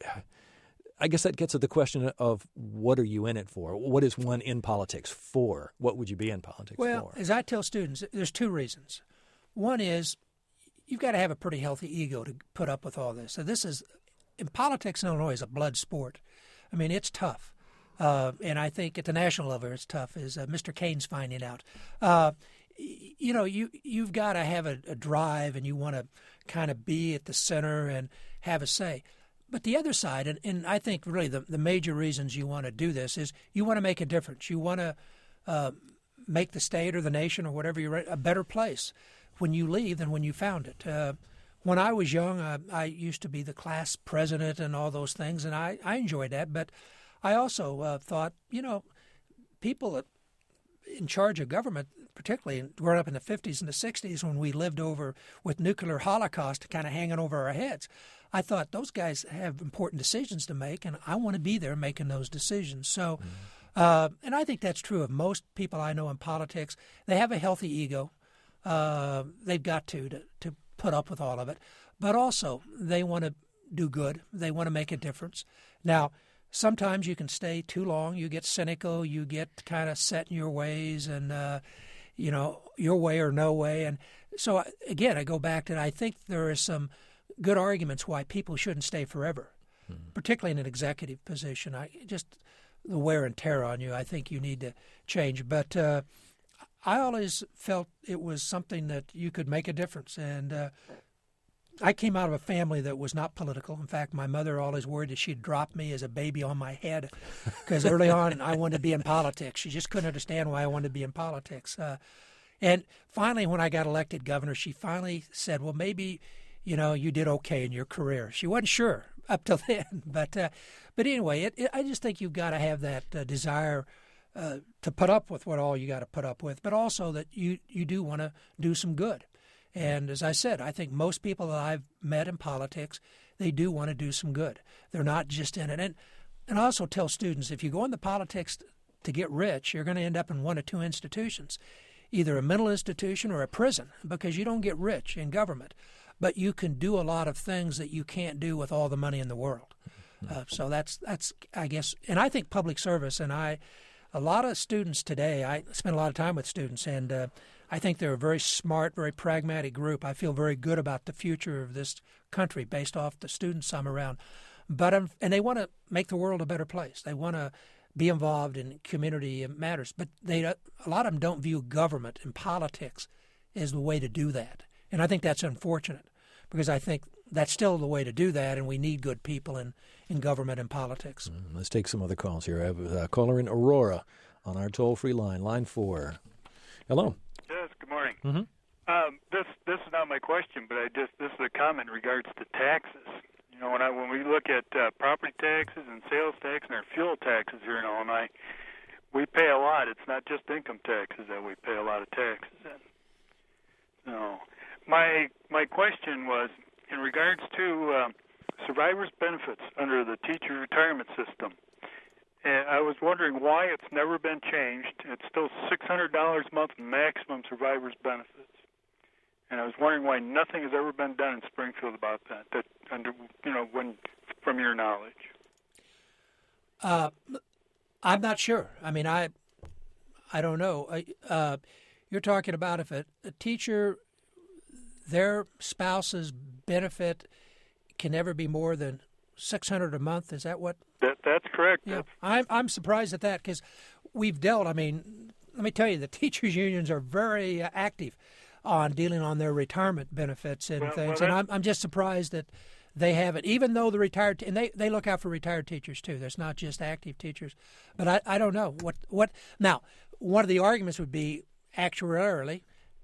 I guess that gets at the question of what are you in it for? What is one in politics for? What would you be in politics well, for? Well, as I tell students, there's two reasons. One is you've got to have a pretty healthy ego to put up with all this. So this is, in politics in Illinois, is a blood sport. I mean, it's tough. Uh, and I think at the national level it's tough, as uh, Mister Kane's finding out. Uh, you know, you, you've got to have a, a drive, and you want to kind of be at the center and have a say. But the other side, and, and I think really the, the major reasons you want to do this is you want to make a difference. You want to uh, make the state or the nation or whatever you're a better place when you leave than when you found it. Uh, when I was young, uh, I used to be the class president and all those things, and I, I enjoyed that. But I also uh, thought, you know, people in charge of government, particularly growing up in the fifties and the sixties when we lived over with nuclear holocaust kind of hanging over our heads, I thought those guys have important decisions to make, and I want to be there making those decisions. So, mm-hmm. uh, and I think that's true of most people I know in politics. They have a healthy ego. Uh, they've got to, to to put up with all of it. But also, they want to do good. They want to make a difference. Now, sometimes you can stay too long. You get cynical. You get kind of set in your ways and, uh, you know, your way or no way. And so, again, I go back to I think there are some good arguments why people shouldn't stay forever, mm-hmm. particularly in an executive position. I just the wear and tear on you, I think you need to change. But uh, I always felt it was something that you could make a difference. And uh, I came out of a family that was not political. In fact, my mother always worried that she'd drop me as a baby on my head because early on I wanted to be in politics. She just couldn't understand why I wanted to be in politics. Uh, and finally, when I got elected governor, she finally said, well, maybe, you know, you did okay in your career. She wasn't sure up till then. But uh, but anyway, it, it, I just think you've got to have that uh, desire uh, to put up with what all you got to put up with, but also that you, you do want to do some good. And as I said, I think most people that I've met in politics, they do want to do some good. They're not just in it. And, and I also tell students, if you go into politics to get rich, you're going to end up in one of two institutions, either a mental institution or a prison, because you don't get rich in government. But you can do a lot of things that you can't do with all the money in the world. Uh, so that's, that's I guess, and I think public service, and I, a lot of students today, I spend a lot of time with students, and uh, I think they're a very smart, very pragmatic group. I feel very good about the future of this country based off the students I'm around. But um, and they want to make the world a better place. They want to be involved in community matters. But they a lot of them don't view government and politics as the way to do that. And I think that's unfortunate because I think that's still the way to do that, and we need good people in, in government and politics. Mm, let's take some other calls here. I have a caller in Aurora on our toll-free line, line four. Hello. Yes, good morning. Mm-hmm. Um, this this is not my question, but I just this is a comment in regards to taxes. You know, when I when we look at uh, property taxes and sales tax and our fuel taxes here in Illinois, we pay a lot. It's not just income taxes that we pay a lot of taxes in. So, my my question was in regards to uh, survivors' benefits under the teacher retirement system. And I was wondering why it's never been changed. It's still six hundred dollars a month maximum survivors' benefits. And I was wondering why nothing has ever been done in Springfield about that. That under you know when from your knowledge. Uh, I'm not sure. I mean, I I don't know. Uh, you're talking about if a, a teacher, their spouse's benefit can never be more than six hundred dollars a month. Is that what? That, that's correct. Yeah, that's... I'm I'm surprised at that because we've dealt. I mean, let me tell you, the teachers' unions are very uh, active on dealing on their retirement benefits and well, things, well, and I'm I'm just surprised that they haven't. Even though the retired and they, they look out for retired teachers too. There's not just active teachers, but I, I don't know what what now. One of the arguments would be actuarially,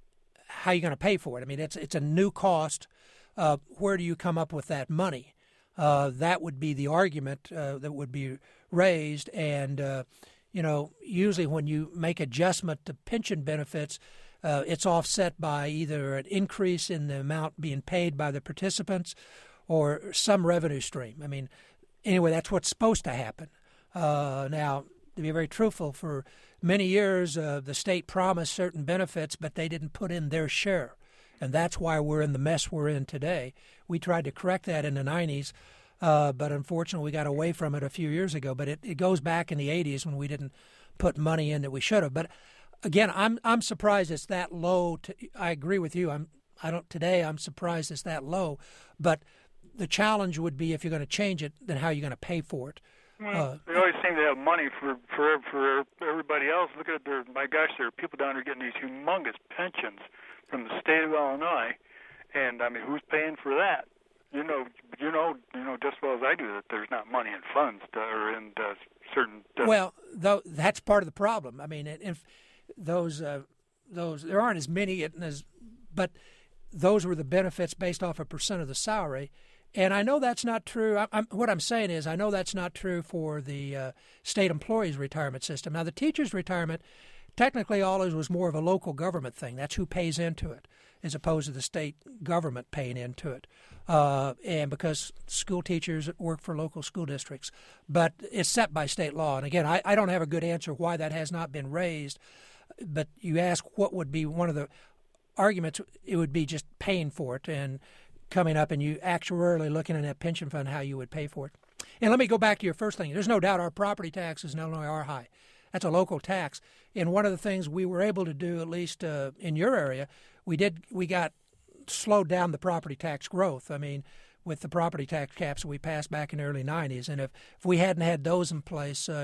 how are you going to pay for it? I mean, it's it's a new cost. Uh, where do you come up with that money? Uh, that would be the argument uh, that would be raised. And, uh, you know, usually when you make adjustment to pension benefits, uh, it's offset by either an increase in the amount being paid by the participants or some revenue stream. I mean, anyway, that's what's supposed to happen. Uh, now, to be very truthful, for many years, uh, the state promised certain benefits, but they didn't put in their share. And that's why we're in the mess we're in today. We tried to correct that in the nineties, uh, but unfortunately we got away from it a few years ago. But it, it goes back in the eighties when we didn't put money in that we should have. But again, I'm I'm surprised it's that low. To, I agree with you. I'm I don't today. I'm surprised it's that low. But the challenge would be if you're going to change it, then how are you going to pay for it? Well, uh, they always seem to have money for for for everybody else. Look at their my gosh, there are people down there getting these humongous pensions from the state of Illinois, and I mean, who's paying for that? You know, you know, you know, just as well as I do that there's not money in funds to, or in uh, certain. Uh, well, though that's part of the problem. I mean, if those uh, those there aren't as many as, but those were the benefits based off a percent of the salary. And I know that's not true. I, I'm, what I'm saying is I know that's not true for the uh, state employees' retirement system. Now, the teachers' retirement, technically always was more of a local government thing. That's who pays into it, as opposed to the state government paying into it. Uh, and because school teachers work for local school districts. But it's set by state law. And again, I, I don't have a good answer why that has not been raised. But you ask what would be one of the arguments, it would be just paying for it and coming up and you actuarially looking at that pension fund, how you would pay for it. And let me go back to your first thing. There's no doubt our property taxes in Illinois are high. That's a local tax. And one of the things we were able to do, at least uh, in your area, we did we got slowed down the property tax growth. I mean, with the property tax caps we passed back in the early nineties. And if, if we hadn't had those in place, uh,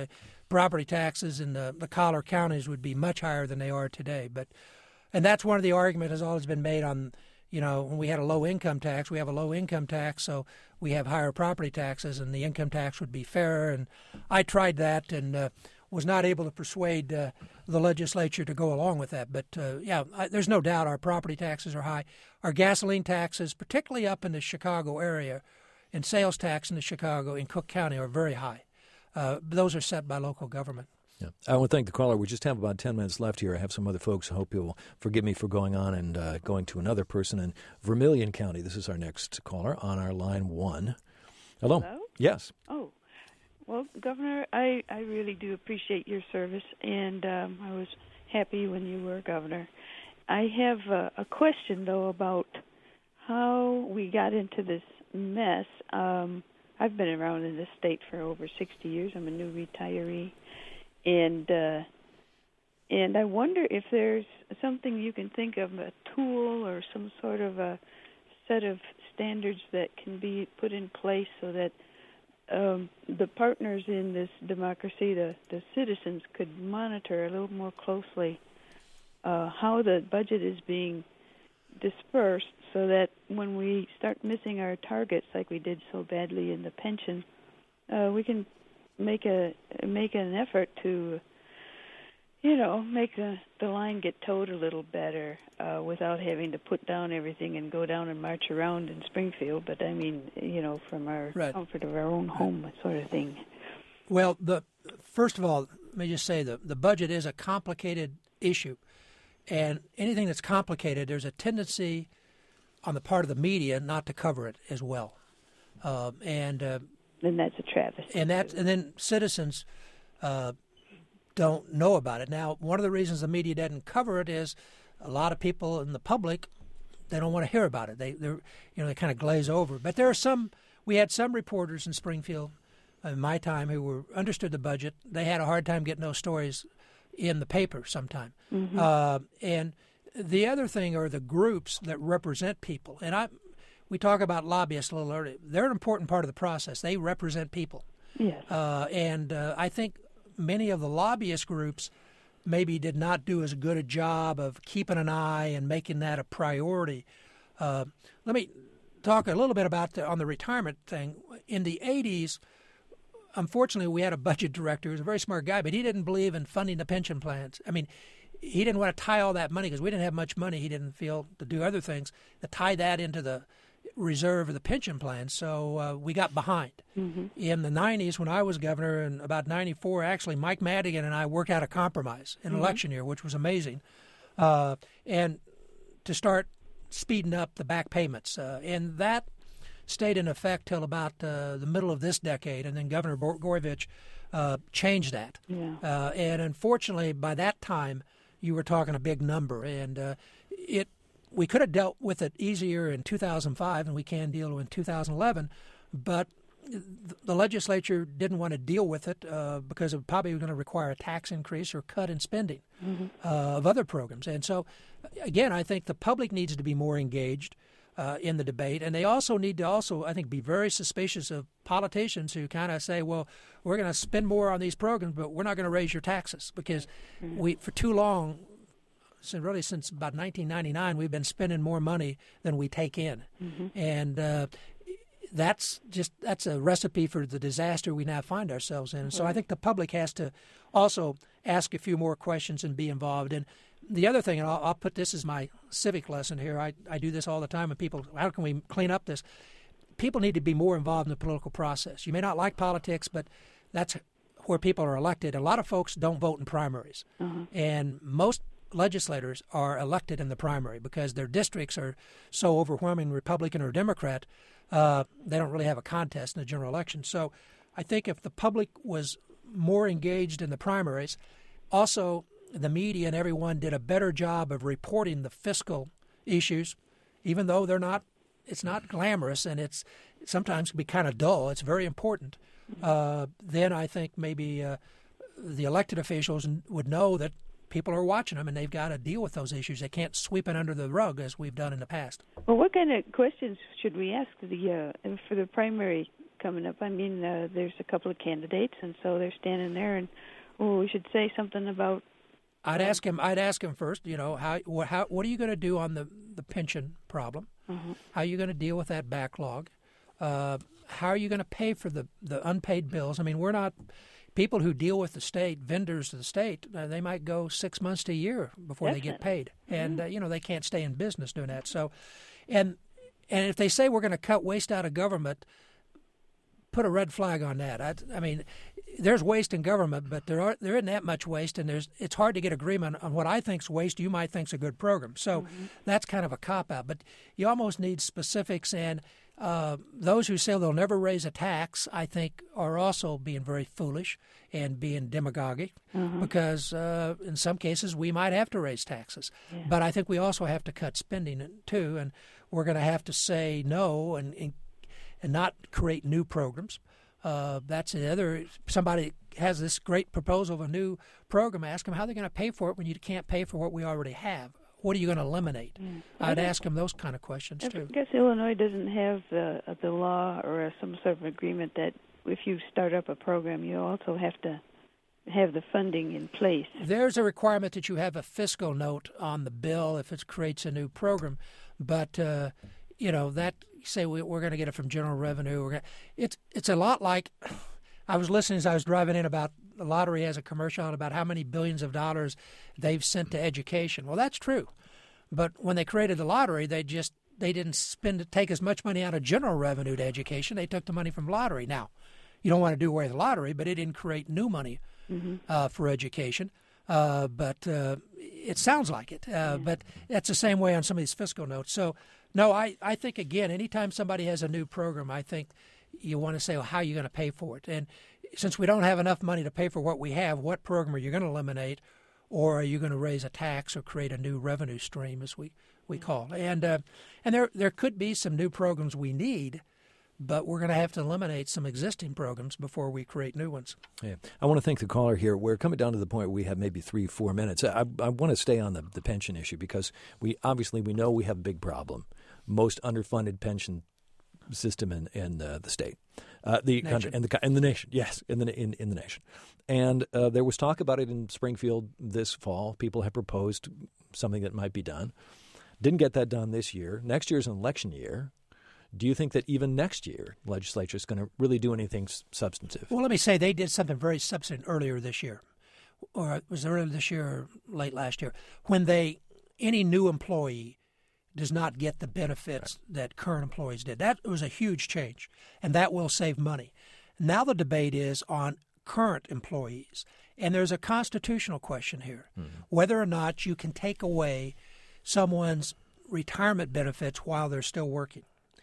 property taxes in the, the collar counties would be much higher than they are today. But and that's one of the arguments has always been made on, you know, when we had a low income tax, we have a low income tax, so we have higher property taxes, and the income tax would be fairer. And I tried that and uh, was not able to persuade uh, the legislature to go along with that. But, uh, yeah, I, there's no doubt our property taxes are high. Our gasoline taxes, particularly up in the Chicago area, and sales tax in the Chicago, in Cook County, are very high. Uh, those are set by local government. Yeah. I want to thank the caller. We just have about ten minutes left here. I have some other folks. I hope you'll forgive me for going on and uh, going to another person in Vermilion County. This is our next caller on our line one. Hello? Hello? Yes. Oh, well, Governor, I, I really do appreciate your service, and um, I was happy when you were governor. I have a, a question, though, about how we got into this mess. Um, I've been around in this state for over sixty years. I'm a new retiree. And uh, and I wonder if there's something you can think of, a tool or some sort of a set of standards that can be put in place so that um, the partners in this democracy, the, the citizens, could monitor a little more closely uh, how the budget is being dispersed, so that when we start missing our targets like we did so badly in the pension, uh, we can make a make an effort to, you know, make the, the line get towed a little better uh, without having to put down everything and go down and march around in Springfield. But I mean, you know, from our right. comfort of our own home, that sort of thing. Well, the first of all, let me just say the the budget is a complicated issue, and anything that's complicated, there's a tendency on the part of the media not to cover it as well, uh, and. Uh, Then that's a travesty. And that, and then citizens uh, don't know about it. Now, one of the reasons the media doesn't cover it is a lot of people in the public, they don't want to hear about it. They, they're, you know, they kind of glaze over. But there are some. We had some reporters in Springfield in my time who were understood the budget. They had a hard time getting those stories in the paper sometime. Mm-hmm. Uh, and the other thing are the groups that represent people. And I. We talk about lobbyists a little earlier. They're an important part of the process. They represent people. Yes. Uh, and uh, I think many of the lobbyist groups maybe did not do as good a job of keeping an eye and making that a priority. Uh, let me talk a little bit about the, on the retirement thing. In the eighties, unfortunately, we had a budget director who was a very smart guy, but he didn't believe in funding the pension plans. I mean, he didn't want to tie all that money because we didn't have much money. He didn't feel to do other things, to tie that into the reserve of the pension plan, so uh, we got behind. Mm-hmm. In the nineties, when I was governor, and about ninety-four, actually, Mike Madigan and I worked out a compromise in mm-hmm. election year, which was amazing, uh, and to start speeding up the back payments. Uh, and that stayed in effect till about uh, the middle of this decade, and then Governor Blagojevich uh, changed that. Yeah. Uh, and unfortunately, by that time, you were talking a big number, and uh, it we could have dealt with it easier in two thousand five than we can deal with in two thousand eleven, but the legislature didn't want to deal with it uh, because it probably was going to require a tax increase or cut in spending mm-hmm. uh, of other programs. And so, again, I think the public needs to be more engaged uh, in the debate, and they also need to also, I think, be very suspicious of politicians who kind of say, well, we're going to spend more on these programs, but we're not going to raise your taxes, because mm-hmm. we, for too long, so really since about nineteen ninety-nine, we've been spending more money than we take in. Mm-hmm. And uh, that's just that's a recipe for the disaster we now find ourselves in. And so I think the public has to also ask a few more questions and be involved. And the other thing, and I'll, I'll put this as my civic lesson here, I, I do this all the time, and people, how can we clean up this? People need to be more involved in the political process. You may not like politics, but that's where people are elected. A lot of folks don't vote in primaries. Uh-huh. And most legislators are elected in the primary because their districts are so overwhelming Republican or Democrat, uh, they don't really have a contest in the general election. So I think if the public was more engaged in the primaries, also the media and everyone did a better job of reporting the fiscal issues, even though they're not, it's not glamorous and it's sometimes can be kind of dull. It's very important. Uh, then I think maybe uh, the elected officials would know that people are watching them, and they've got to deal with those issues. They can't sweep it under the rug as we've done in the past. Well, what kind of questions should we ask the uh, for the primary coming up? I mean, uh, there's a couple of candidates, and so they're standing there, and Oh, we should say something about. I'd ask him. I'd ask him first. You know, how what how what are you going to do on the the pension problem? Uh-huh. How are you going to deal with that backlog? Uh, how are you going to pay for the the unpaid bills? I mean, we're not people who deal with the state, vendors to the state. Uh, they might go six months to a year before Definitely. they get paid, and Mm-hmm. uh, you know they can't stay in business doing that. So, and and if they say we're going to cut waste out of government, put a red flag on that. I, I mean, there's waste in government, but there are there isn't that much waste, and there's it's hard to get agreement on what I think's waste. You might think's a good program, so Mm-hmm. that's kind of a cop out. But you almost need specifics, and uh, those who say they'll never raise a tax, I think, are also being very foolish and being demagogic, Mm-hmm. because uh, in some cases we might have to raise taxes. Yeah. But I think we also have to cut spending too, and we're going to have to say no and. and and not create new programs. Uh, that's another. Somebody has this great proposal of a new program. Ask them how they're going to pay for it when you can't pay for what we already have. What are you going to eliminate? Mm. I'd ask them those kind of questions I too. guess Illinois doesn't have the the law or some sort of agreement that if you start up a program, you also have to have the funding in place. There's a requirement that you have a fiscal note on the bill if it creates a new program, but uh, you know that. Say we, we're going to get it from general revenue. We're gonna, it's it's a lot like I was listening as I was driving in about the lottery has a commercial on about how many billions of dollars they've sent to education. Well, that's true, but when they created the lottery, they just they didn't spend take as much money out of general revenue to education. They took the money from lottery. Now, you don't want to do away with the lottery, but it didn't create new money Mm-hmm. uh, for education. Uh, but uh, it sounds like it. Uh, yeah. But that's the same way on some of these fiscal notes. So. No, I, I think, again, anytime somebody has a new program, I think you want to say, well, how are you going to pay for it? And since we don't have enough money to pay for what we have, what program are you going to eliminate, or are you going to raise a tax or create a new revenue stream, as we, we call it? And, uh, and there, there could be some new programs we need, but we're going to have to eliminate some existing programs before we create new ones. Yeah. I want to thank the caller here. We're coming down to the point where we have maybe three, four minutes. I, I want to stay on the, the pension issue because we obviously we know we have a big problem. Most underfunded pension system in, in uh, the state, uh, the nation. country, and the in the nation. Yes, in the in, in the nation. And uh, there was talk about it in Springfield this fall. People have proposed something that might be done. Didn't get that done this year. Next year is an election year. Do you think that even next year, the legislature is going to really do anything substantive? Well, let me say they did something very substantive earlier this year, or it was earlier this year or late last year, when they any new employee does not get the benefits right. that current employees did. That was a huge change, and that will save money. Now the debate is on current employees, and there's a constitutional question here, mm-hmm. whether or not you can take away someone's retirement benefits while they're still working.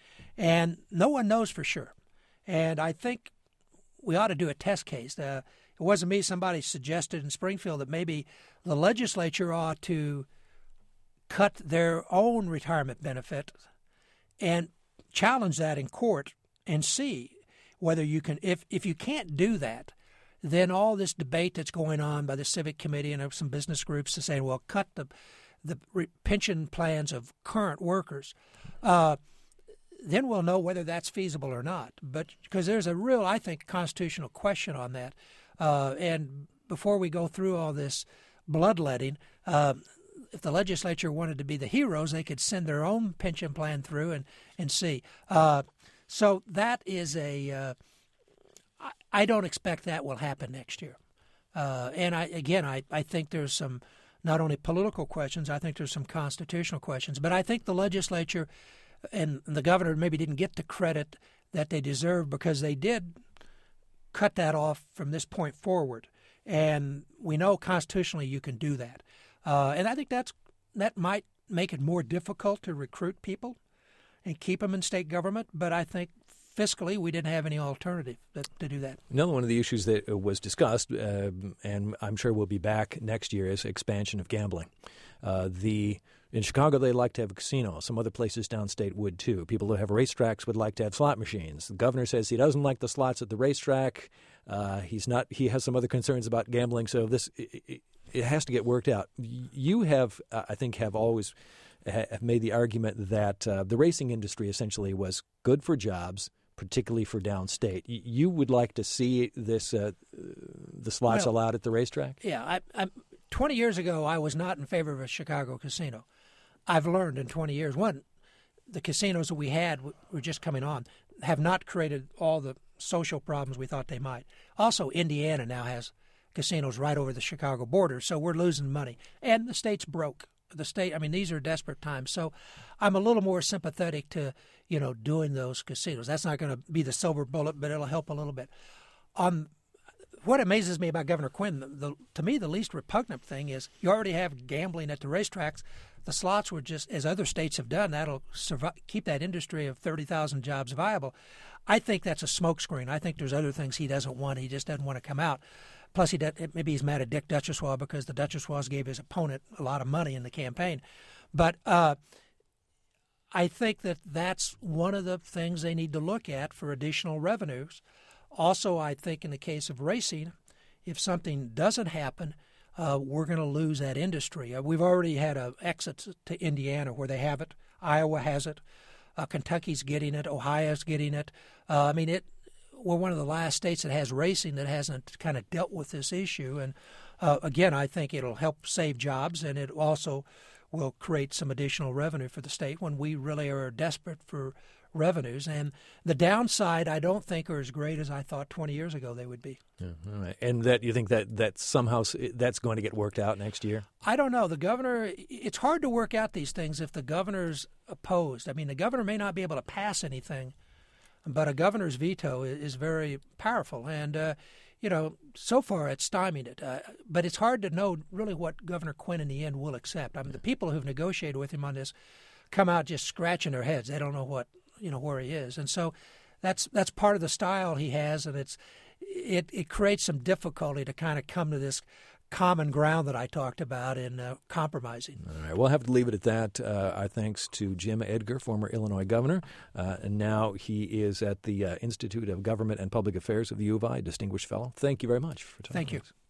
And no one knows for sure. And I think we ought to do a test case. Uh, it wasn't me. Somebody suggested in Springfield that maybe the legislature ought to cut their own retirement benefit and challenge that in court and see whether you can. If, if you can't do that, then all this debate that's going on by the Civic Committee and some business groups is saying, well, cut the, the pension plans of current workers. Uh, then we'll know whether that's feasible or not. But because there's a real, I think, constitutional question on that. Uh, and before we go through all this bloodletting, uh, if the legislature wanted to be the heroes, they could send their own pension plan through and, and see. Uh, so that is a uh, I, I don't expect that will happen next year. Uh, and, I again, I, I think there's some not only political questions, I think there's some constitutional questions. But I think the legislature and the governor maybe didn't get the credit that they deserve because they did cut that off from this point forward. And we know constitutionally you can do that. Uh, and I think that's that might make it more difficult to recruit people and keep them in state government. But I think fiscally we didn't have any alternative that, to do that. Another one of the issues that was discussed, uh, and I'm sure we'll be back next year, is expansion of gambling. Uh, the In Chicago, they like to have a casino. Some other places downstate would, too. People that have racetracks would like to have slot machines. The governor says he doesn't like the slots at the racetrack. Uh, he's not. He has some other concerns about gambling, so this it, it has to get worked out. You have, uh, I think, have always have made the argument that uh, the racing industry essentially was good for jobs, particularly for downstate. You would like to see this uh, the slots well, allowed at the racetrack? Yeah. I, I, twenty years ago, I was not in favor of a Chicago casino. I've learned in twenty years, one, the casinos that we had were just coming on, have not created all the social problems we thought they might. Also, Indiana now has casinos right over the Chicago border, so we're losing money. And the state's broke. The state, I mean, these are desperate times. So I'm a little more sympathetic to, you know, doing those casinos. That's not going to be the silver bullet, but it'll help a little bit. Um, what amazes me about Governor Quinn, the, the, to me, the least repugnant thing is you already have gambling at the racetracks. The slots were just, as other states have done, that'll survive, keep that industry of thirty thousand jobs viable. I think that's a smokescreen. I think there's other things he doesn't want. He just doesn't want to come out. Plus, he does, maybe he's mad at Dick Duchossois because the Duchossois gave his opponent a lot of money in the campaign. But uh, I think that that's one of the things they need to look at for additional revenues. Also, I think in the case of racing, if something doesn't happen, uh, we're going to lose that industry. Uh, we've already had an exit to Indiana where they have it. Iowa has it. Uh, Kentucky's getting it. Ohio's getting it. Uh, I mean, it. We're one of the last states that has racing that hasn't kind of dealt with this issue. And, uh, again, I think it'll help save jobs, and it also will create some additional revenue for the state when we really are desperate for revenues. And the downside, I don't think, are as great as I thought twenty years ago they would be. Yeah, all right. And that you think that, that somehow that's going to get worked out next year? I don't know. The governor, it's hard to work out these things if the governor's opposed. I mean, the governor may not be able to pass anything, but a governor's veto is very powerful. And, uh, you know, so far it's stymied it. Uh, but it's hard to know really what Governor Quinn in the end will accept. I mean, the people who've negotiated with him on this come out just scratching their heads. They don't know what, you know, where he is. And so that's that's part of the style he has, and it's it, it creates some difficulty to kind of come to this common ground that I talked about in uh, compromising. All right, we'll have to leave it at that. Uh, our thanks to Jim Edgar, former Illinois governor, uh, and now he is at the uh, Institute of Government and Public Affairs of the U of I, distinguished fellow. Thank you very much for talking Thank you. to us.